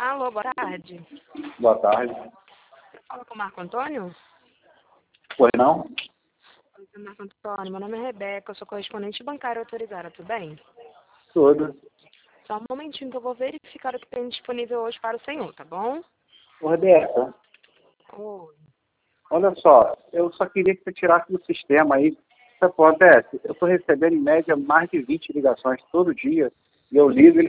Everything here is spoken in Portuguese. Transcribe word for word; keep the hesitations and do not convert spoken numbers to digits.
Alô, boa tarde. Boa tarde. Fala com o Marco Antônio? Pois não? Oi, Marco Antônio, meu nome é Rebeca, eu sou correspondente bancária autorizada, tudo bem? Tudo. Só um momentinho que eu vou verificar o que tem disponível hoje para o senhor, tá bom? Ô, Rebeca, Oi. olha só, eu só queria que você tirasse do sistema aí. O que acontece? Eu estou recebendo em média mais de vinte ligações todo dia e eu ligo e ele